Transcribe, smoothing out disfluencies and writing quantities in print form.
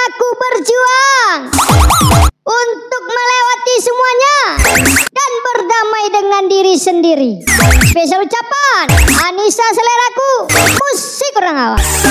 Aku berjuang untuk melewati semuanya dan berdamai dengan diri sendiri. Spesial ucapan Anissa seleraku, musik orang awak.